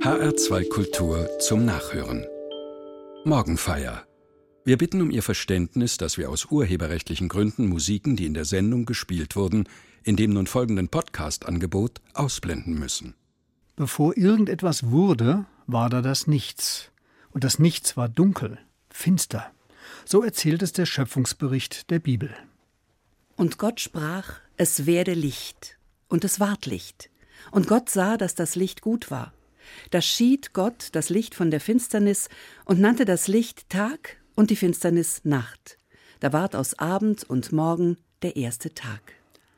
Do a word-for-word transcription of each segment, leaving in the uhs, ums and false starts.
H R zwei Kultur zum Nachhören. Morgenfeier. Wir bitten um Ihr Verständnis, dass wir aus urheberrechtlichen Gründen Musiken, die in der Sendung gespielt wurden, in dem nun folgenden Podcast-Angebot ausblenden müssen. Bevor irgendetwas wurde, war da das Nichts. Und das Nichts war dunkel, finster. So erzählt es der Schöpfungsbericht der Bibel. Und Gott sprach, es werde Licht. Und es ward Licht. Und Gott sah, dass das Licht gut war. Da schied Gott das Licht von der Finsternis und nannte das Licht Tag und die Finsternis Nacht. Da ward aus Abend und Morgen der erste Tag.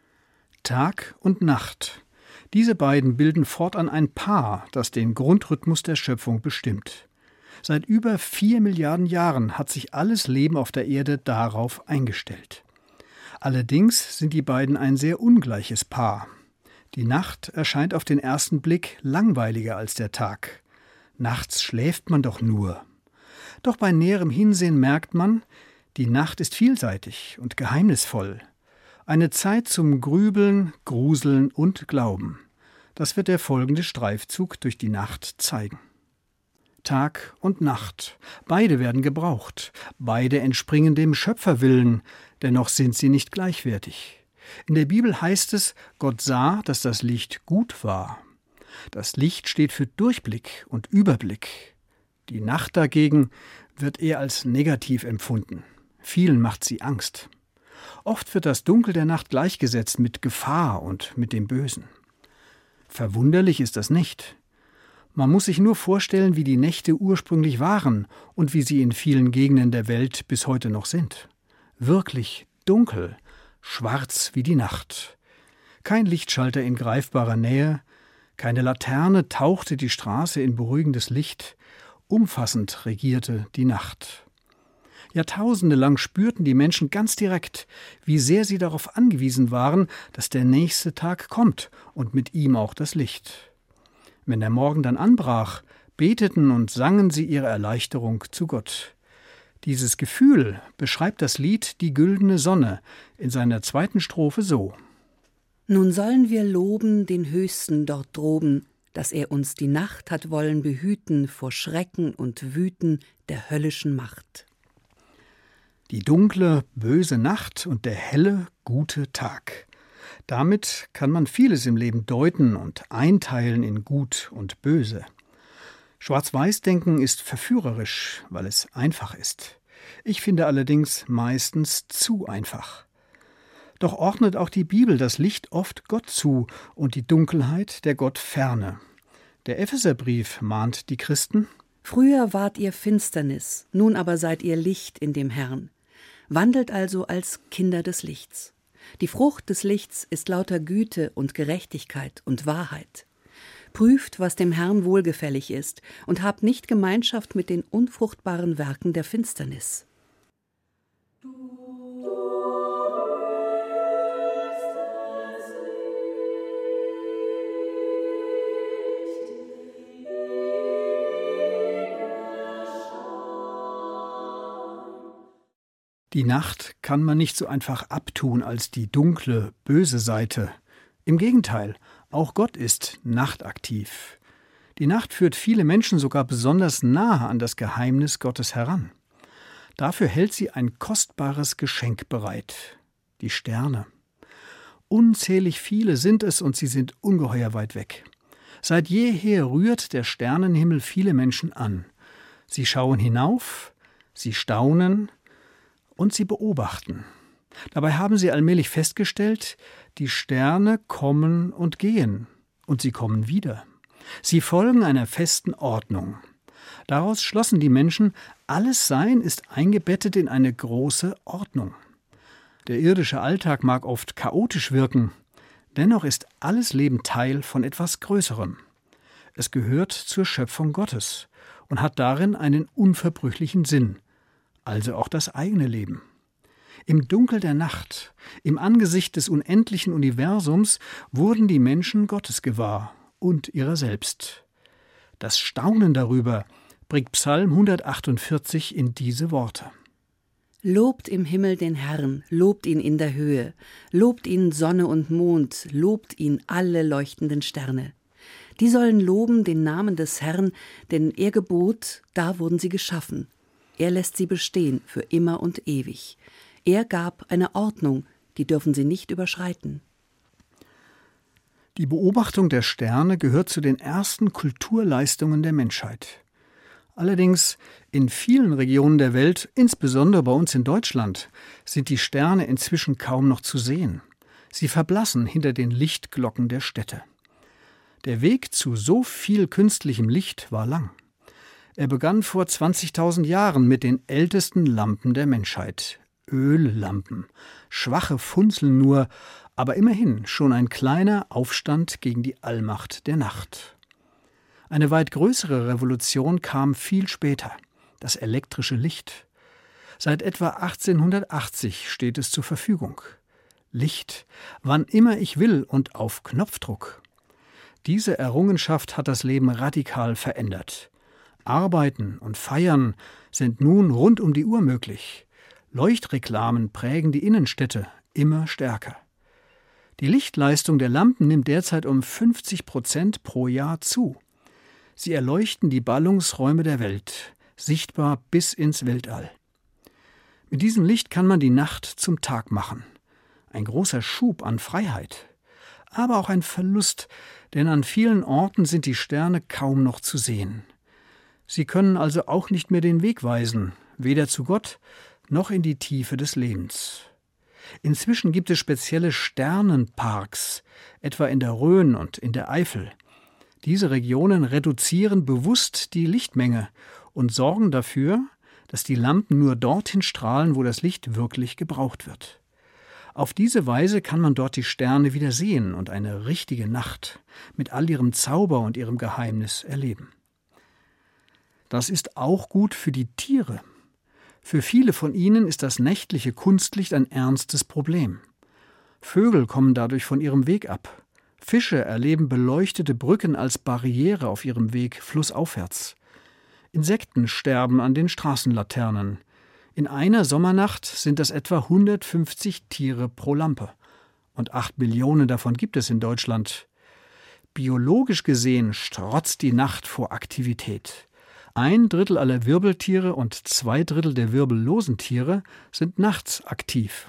Tag und Nacht. Diese beiden bilden fortan ein Paar, das den Grundrhythmus der Schöpfung bestimmt. Seit über vier Milliarden Jahren hat sich alles Leben auf der Erde darauf eingestellt. Allerdings sind die beiden ein sehr ungleiches Paar. Die Nacht erscheint auf den ersten Blick langweiliger als der Tag. Nachts schläft man doch nur. Doch bei näherem Hinsehen merkt man, die Nacht ist vielseitig und geheimnisvoll. Eine Zeit zum Grübeln, Gruseln und Glauben. Das wird der folgende Streifzug durch die Nacht zeigen. Tag und Nacht, beide werden gebraucht. Beide entspringen dem Schöpferwillen, dennoch sind sie nicht gleichwertig. In der Bibel heißt es, Gott sah, dass das Licht gut war. Das Licht steht für Durchblick und Überblick. Die Nacht dagegen wird eher als negativ empfunden. Vielen macht sie Angst. Oft wird das Dunkel der Nacht gleichgesetzt mit Gefahr und mit dem Bösen. Verwunderlich ist das nicht. Man muss sich nur vorstellen, wie die Nächte ursprünglich waren und wie sie in vielen Gegenden der Welt bis heute noch sind. Wirklich dunkel, schwarz wie die Nacht. Kein Lichtschalter in greifbarer Nähe, keine Laterne tauchte die Straße in beruhigendes Licht, umfassend regierte die Nacht. Jahrtausende lang spürten die Menschen ganz direkt, wie sehr sie darauf angewiesen waren, dass der nächste Tag kommt und mit ihm auch das Licht. Wenn der Morgen dann anbrach, beteten und sangen sie ihre Erleichterung zu Gott. Dieses Gefühl beschreibt das Lied »Die güldene Sonne« in seiner zweiten Strophe so. Nun sollen wir loben den Höchsten dort droben, dass er uns die Nacht hat wollen behüten vor Schrecken und Wüten der höllischen Macht. Die dunkle, böse Nacht und der helle, gute Tag. Damit kann man vieles im Leben deuten und einteilen in Gut und Böse. Schwarz-Weiß-Denken ist verführerisch, weil es einfach ist. Ich finde allerdings meistens zu einfach. Doch ordnet auch die Bibel das Licht oft Gott zu und die Dunkelheit der Gottferne. Der Epheserbrief mahnt die Christen: Früher wart ihr Finsternis, nun aber seid ihr Licht in dem Herrn. Wandelt also als Kinder des Lichts. Die Frucht des Lichts ist lauter Güte und Gerechtigkeit und Wahrheit. Prüft, was dem Herrn wohlgefällig ist, und habt nicht Gemeinschaft mit den unfruchtbaren Werken der Finsternis. Die Nacht kann man nicht so einfach abtun als die dunkle, böse Seite. Im Gegenteil, auch Gott ist nachtaktiv. Die Nacht führt viele Menschen sogar besonders nahe an das Geheimnis Gottes heran. Dafür hält sie ein kostbares Geschenk bereit: die Sterne. Unzählig viele sind es und sie sind ungeheuer weit weg. Seit jeher rührt der Sternenhimmel viele Menschen an. Sie schauen hinauf, sie staunen und sie beobachten. Dabei haben sie allmählich festgestellt, die Sterne kommen und gehen, und sie kommen wieder. Sie folgen einer festen Ordnung. Daraus schlossen die Menschen, alles Sein ist eingebettet in eine große Ordnung. Der irdische Alltag mag oft chaotisch wirken, dennoch ist alles Leben Teil von etwas Größerem. Es gehört zur Schöpfung Gottes und hat darin einen unverbrüchlichen Sinn, also auch das eigene Leben. Im Dunkel der Nacht, im Angesicht des unendlichen Universums, wurden die Menschen Gottes gewahr und ihrer selbst. Das Staunen darüber bringt Psalm hundertachtundvierzig in diese Worte. Lobt im Himmel den Herrn, lobt ihn in der Höhe, lobt ihn Sonne und Mond, lobt ihn alle leuchtenden Sterne. Die sollen loben den Namen des Herrn, denn er gebot, da wurden sie geschaffen. Er lässt sie bestehen für immer und ewig. Er gab eine Ordnung, die dürfen sie nicht überschreiten. Die Beobachtung der Sterne gehört zu den ersten Kulturleistungen der Menschheit. Allerdings in vielen Regionen der Welt, insbesondere bei uns in Deutschland, sind die Sterne inzwischen kaum noch zu sehen. Sie verblassen hinter den Lichtglocken der Städte. Der Weg zu so viel künstlichem Licht war lang. Er begann vor zwanzigtausend Jahren mit den ältesten Lampen der Menschheit. Öllampen. Schwache Funzeln nur, aber immerhin schon ein kleiner Aufstand gegen die Allmacht der Nacht. Eine weit größere Revolution kam viel später, das elektrische Licht. Seit etwa achtzehnhundertachtzig steht es zur Verfügung. Licht, wann immer ich will und auf Knopfdruck. Diese Errungenschaft hat das Leben radikal verändert. Arbeiten und Feiern sind nun rund um die Uhr möglich. Leuchtreklamen prägen die Innenstädte immer stärker. Die Lichtleistung der Lampen nimmt derzeit um fünfzig Prozent pro Jahr zu. Sie erleuchten die Ballungsräume der Welt, sichtbar bis ins Weltall. Mit diesem Licht kann man die Nacht zum Tag machen. Ein großer Schub an Freiheit. Aber auch ein Verlust, denn an vielen Orten sind die Sterne kaum noch zu sehen. Sie können also auch nicht mehr den Weg weisen, weder zu Gott noch in die Tiefe des Lebens. Inzwischen gibt es spezielle Sternenparks, etwa in der Rhön und in der Eifel. Diese Regionen reduzieren bewusst die Lichtmenge und sorgen dafür, dass die Lampen nur dorthin strahlen, wo das Licht wirklich gebraucht wird. Auf diese Weise kann man dort die Sterne wieder sehen und eine richtige Nacht mit all ihrem Zauber und ihrem Geheimnis erleben. Das ist auch gut für die Tiere. Für viele von ihnen ist das nächtliche Kunstlicht ein ernstes Problem. Vögel kommen dadurch von ihrem Weg ab. Fische erleben beleuchtete Brücken als Barriere auf ihrem Weg flussaufwärts. Insekten sterben an den Straßenlaternen. In einer Sommernacht sind das etwa hundertfünfzig Tiere pro Lampe. Und acht Millionen davon gibt es in Deutschland. Biologisch gesehen strotzt die Nacht vor Aktivität. Ein Drittel aller Wirbeltiere und zwei Drittel der wirbellosen Tiere sind nachts aktiv.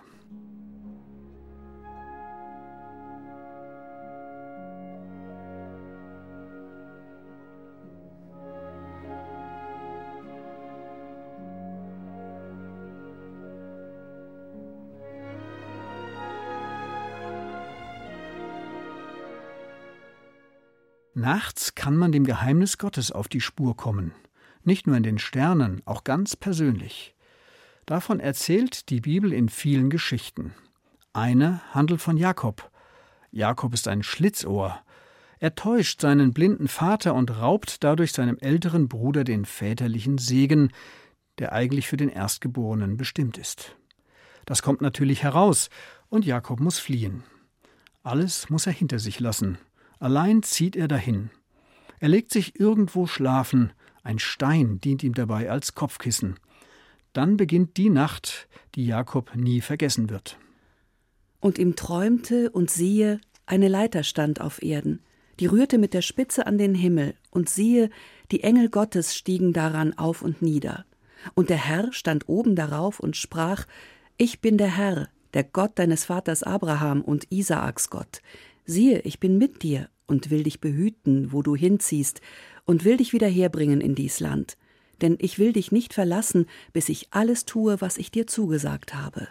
Nachts kann man dem Geheimnis Gottes auf die Spur kommen. Nicht nur in den Sternen, auch ganz persönlich. Davon erzählt die Bibel in vielen Geschichten. Eine handelt von Jakob. Jakob ist ein Schlitzohr. Er täuscht seinen blinden Vater und raubt dadurch seinem älteren Bruder den väterlichen Segen, der eigentlich für den Erstgeborenen bestimmt ist. Das kommt natürlich heraus, und Jakob muss fliehen. Alles muss er hinter sich lassen. Allein zieht er dahin. Er legt sich irgendwo schlafen, ein Stein dient ihm dabei als Kopfkissen. Dann beginnt die Nacht, die Jakob nie vergessen wird. Und ihm träumte, und siehe, eine Leiter stand auf Erden, die rührte mit der Spitze an den Himmel, und siehe, die Engel Gottes stiegen daran auf und nieder. Und der Herr stand oben darauf und sprach: Ich bin der Herr, der Gott deines Vaters Abraham und Isaaks Gott. Siehe, ich bin mit dir und will dich behüten, wo du hinziehst, und will dich wieder herbringen in dies Land. Denn ich will dich nicht verlassen, bis ich alles tue, was ich dir zugesagt habe.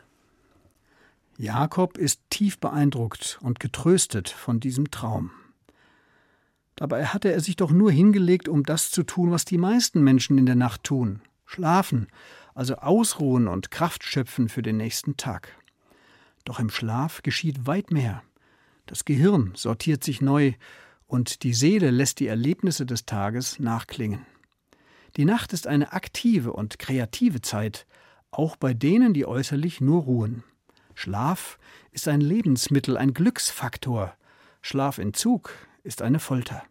Jakob ist tief beeindruckt und getröstet von diesem Traum. Dabei hatte er sich doch nur hingelegt, um das zu tun, was die meisten Menschen in der Nacht tun: schlafen, also ausruhen und Kraft schöpfen für den nächsten Tag. Doch im Schlaf geschieht weit mehr. Das Gehirn sortiert sich neu und die Seele lässt die Erlebnisse des Tages nachklingen. Die Nacht ist eine aktive und kreative Zeit, auch bei denen, die äußerlich nur ruhen. Schlaf ist ein Lebensmittel, ein Glücksfaktor. Schlafentzug ist eine Folter.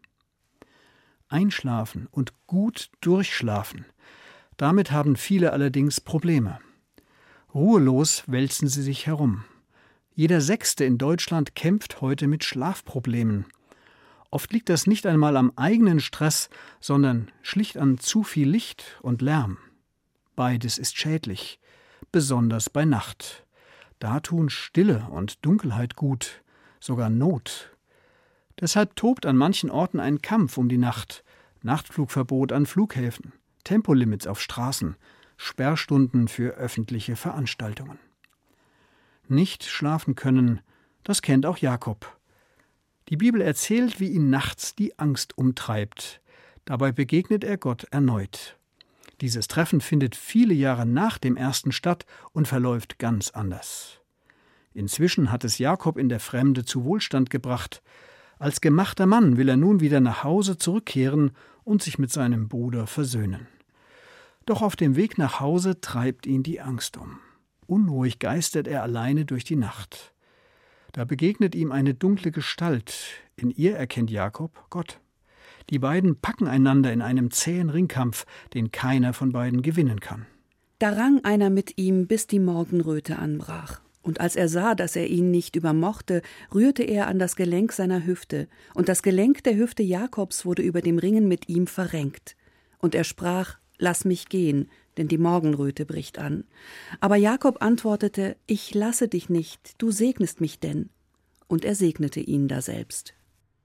Einschlafen und gut durchschlafen. Damit haben viele allerdings Probleme. Ruhelos wälzen sie sich herum. Jeder Sechste in Deutschland kämpft heute mit Schlafproblemen. Oft liegt das nicht einmal am eigenen Stress, sondern schlicht an zu viel Licht und Lärm. Beides ist schädlich, besonders bei Nacht. Da tun Stille und Dunkelheit gut, sogar Not. Deshalb tobt an manchen Orten ein Kampf um die Nacht. Nachtflugverbot an Flughäfen, Tempolimits auf Straßen, Sperrstunden für öffentliche Veranstaltungen. Nicht schlafen können, das kennt auch Jakob. Die Bibel erzählt, wie ihn nachts die Angst umtreibt. Dabei begegnet er Gott erneut. Dieses Treffen findet viele Jahre nach dem ersten statt und verläuft ganz anders. Inzwischen hat es Jakob in der Fremde zu Wohlstand gebracht. Als gemachter Mann will er nun wieder nach Hause zurückkehren und sich mit seinem Bruder versöhnen. Doch auf dem Weg nach Hause treibt ihn die Angst um. Unruhig geistert er alleine durch die Nacht. Da begegnet ihm eine dunkle Gestalt. In ihr erkennt Jakob Gott. Die beiden packen einander in einem zähen Ringkampf, den keiner von beiden gewinnen kann. Da rang einer mit ihm, bis die Morgenröte anbrach. Und als er sah, dass er ihn nicht übermochte, rührte er an das Gelenk seiner Hüfte, und das Gelenk der Hüfte Jakobs wurde über dem Ringen mit ihm verrenkt. Und er sprach: Lass mich gehen, denn die Morgenröte bricht an. Aber Jakob antwortete: Ich lasse dich nicht, du segnest mich denn. Und er segnete ihn daselbst.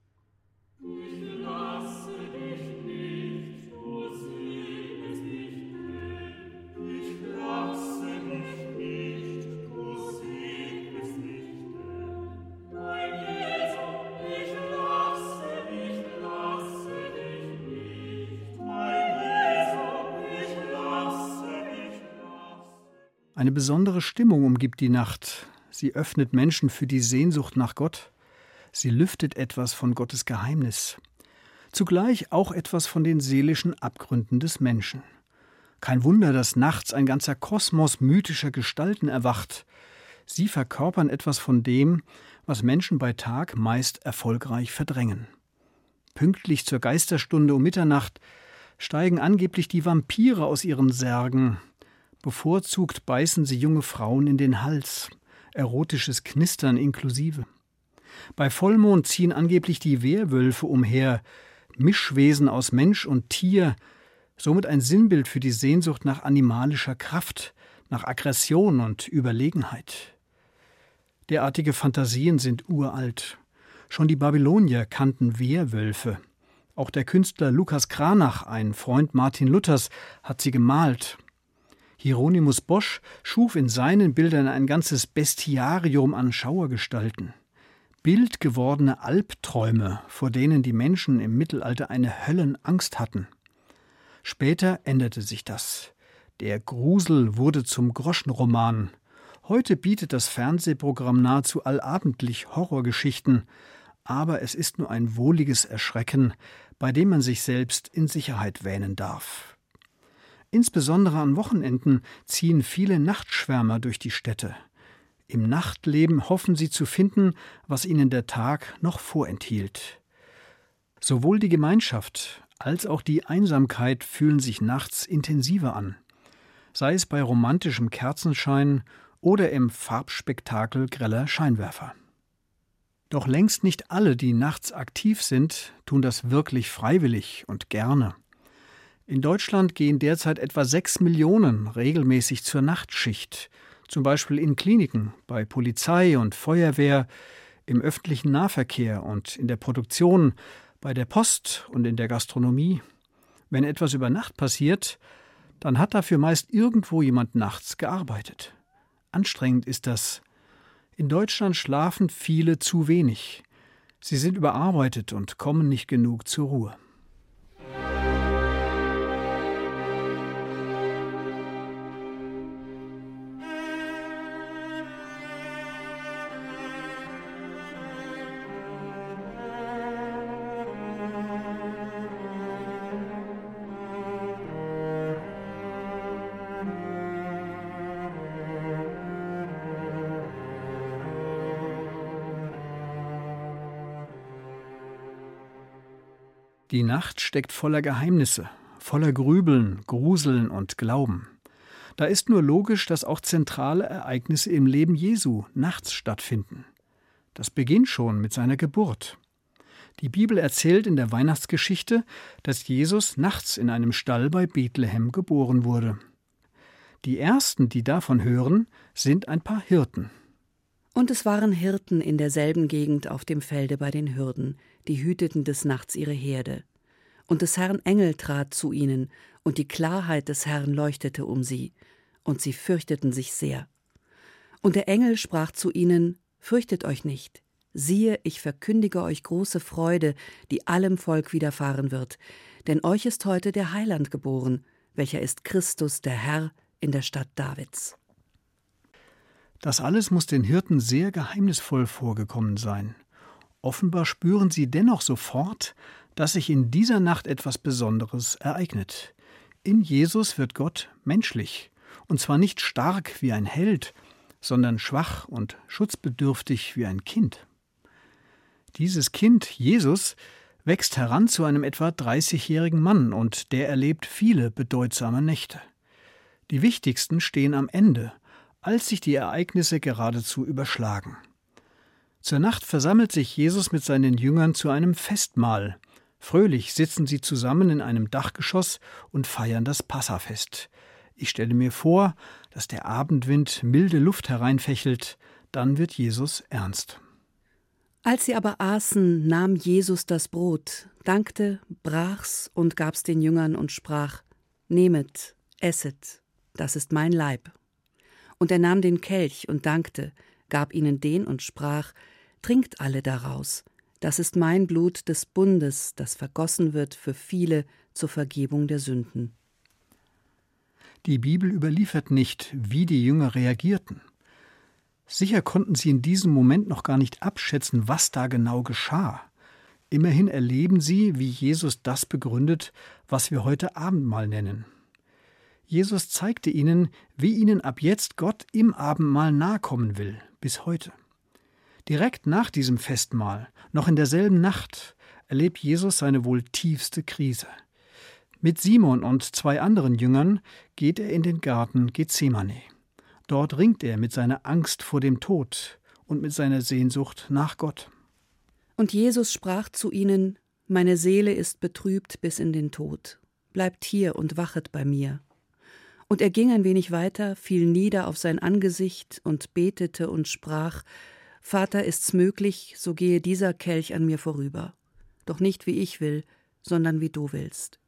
Eine besondere Stimmung umgibt die Nacht. Sie öffnet Menschen für die Sehnsucht nach Gott. Sie lüftet etwas von Gottes Geheimnis. Zugleich auch etwas von den seelischen Abgründen des Menschen. Kein Wunder, dass nachts ein ganzer Kosmos mythischer Gestalten erwacht. Sie verkörpern etwas von dem, was Menschen bei Tag meist erfolgreich verdrängen. Pünktlich zur Geisterstunde um Mitternacht steigen angeblich die Vampire aus ihren Särgen. Bevorzugt beißen sie junge Frauen in den Hals, erotisches Knistern inklusive. Bei Vollmond ziehen angeblich die Werwölfe umher, Mischwesen aus Mensch und Tier, somit ein Sinnbild für die Sehnsucht nach animalischer Kraft, nach Aggression und Überlegenheit. Derartige Fantasien sind uralt. Schon die Babylonier kannten Werwölfe. Auch der Künstler Lukas Cranach, ein Freund Martin Luthers, hat sie gemalt. Hieronymus Bosch schuf in seinen Bildern ein ganzes Bestiarium an Schauergestalten. Bildgewordene Albträume, vor denen die Menschen im Mittelalter eine Höllenangst hatten. Später änderte sich das. Der Grusel wurde zum Groschenroman. Heute bietet das Fernsehprogramm nahezu allabendlich Horrorgeschichten, aber es ist nur ein wohliges Erschrecken, bei dem man sich selbst in Sicherheit wähnen darf. Insbesondere an Wochenenden ziehen viele Nachtschwärmer durch die Städte. Im Nachtleben hoffen sie zu finden, was ihnen der Tag noch vorenthielt. Sowohl die Gemeinschaft als auch die Einsamkeit fühlen sich nachts intensiver an, sei es bei romantischem Kerzenschein oder im Farbspektakel greller Scheinwerfer. Doch längst nicht alle, die nachts aktiv sind, tun das wirklich freiwillig und gerne. In Deutschland gehen derzeit etwa sechs Millionen regelmäßig zur Nachtschicht, zum Beispiel in Kliniken, bei Polizei und Feuerwehr, im öffentlichen Nahverkehr und in der Produktion, bei der Post und in der Gastronomie. Wenn etwas über Nacht passiert, dann hat dafür meist irgendwo jemand nachts gearbeitet. Anstrengend ist das. In Deutschland schlafen viele zu wenig. Sie sind überarbeitet und kommen nicht genug zur Ruhe. Die Nacht steckt voller Geheimnisse, voller Grübeln, Gruseln und Glauben. Da ist nur logisch, dass auch zentrale Ereignisse im Leben Jesu nachts stattfinden. Das beginnt schon mit seiner Geburt. Die Bibel erzählt in der Weihnachtsgeschichte, dass Jesus nachts in einem Stall bei Bethlehem geboren wurde. Die ersten, die davon hören, sind ein paar Hirten. Und es waren Hirten in derselben Gegend auf dem Felde bei den Hürden, die hüteten des Nachts ihre Herde. Und des Herrn Engel trat zu ihnen, und die Klarheit des Herrn leuchtete um sie, und sie fürchteten sich sehr. Und der Engel sprach zu ihnen: Fürchtet euch nicht. Siehe, ich verkündige euch große Freude, die allem Volk widerfahren wird. Denn euch ist heute der Heiland geboren, welcher ist Christus, der Herr, in der Stadt Davids. Das alles muss den Hirten sehr geheimnisvoll vorgekommen sein. Offenbar spüren sie dennoch sofort, dass sich in dieser Nacht etwas Besonderes ereignet. In Jesus wird Gott menschlich, und zwar nicht stark wie ein Held, sondern schwach und schutzbedürftig wie ein Kind. Dieses Kind, Jesus, wächst heran zu einem etwa dreißigjährigen Mann, und der erlebt viele bedeutsame Nächte. Die wichtigsten stehen am Ende, als sich die Ereignisse geradezu überschlagen. Zur Nacht versammelt sich Jesus mit seinen Jüngern zu einem Festmahl. Fröhlich sitzen sie zusammen in einem Dachgeschoss und feiern das Passafest. Ich stelle mir vor, dass der Abendwind milde Luft hereinfächelt, dann wird Jesus ernst. Als sie aber aßen, nahm Jesus das Brot, dankte, brach's und gab's den Jüngern und sprach: Nehmet, esset, das ist mein Leib. Und er nahm den Kelch und dankte, gab ihnen den und sprach: Trinkt alle daraus, das ist mein Blut des Bundes, das vergossen wird für viele zur Vergebung der Sünden. Die Bibel überliefert nicht, wie die Jünger reagierten. Sicher konnten sie in diesem Moment noch gar nicht abschätzen, was da genau geschah. Immerhin erleben sie, wie Jesus das begründet, was wir heute Abendmahl nennen. Jesus zeigte ihnen, wie ihnen ab jetzt Gott im Abendmahl nahe kommen will, bis heute. Direkt nach diesem Festmahl, noch in derselben Nacht, erlebt Jesus seine wohl tiefste Krise. Mit Simon und zwei anderen Jüngern geht er in den Garten Gethsemane. Dort ringt er mit seiner Angst vor dem Tod und mit seiner Sehnsucht nach Gott. Und Jesus sprach zu ihnen: Meine Seele ist betrübt bis in den Tod. Bleibt hier und wachet bei mir. Und er ging ein wenig weiter, fiel nieder auf sein Angesicht und betete und sprach: Vater, ist's möglich, so gehe dieser Kelch an mir vorüber. Doch nicht wie ich will, sondern wie du willst.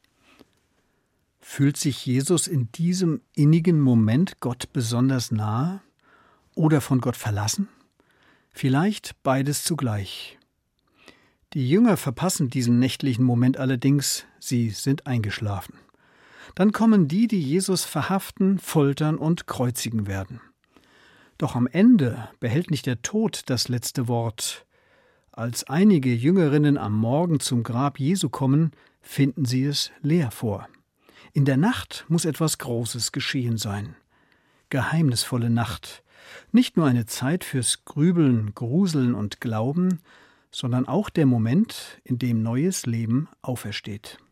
Fühlt sich Jesus in diesem innigen Moment Gott besonders nahe oder von Gott verlassen? Vielleicht beides zugleich. Die Jünger verpassen diesen nächtlichen Moment allerdings, sie sind eingeschlafen. Dann kommen die, die Jesus verhaften, foltern und kreuzigen werden. Doch am Ende behält nicht der Tod das letzte Wort. Als einige Jüngerinnen am Morgen zum Grab Jesu kommen, finden sie es leer vor. In der Nacht muss etwas Großes geschehen sein. Geheimnisvolle Nacht. Nicht nur eine Zeit fürs Grübeln, Gruseln und Glauben, sondern auch der Moment, in dem neues Leben aufersteht.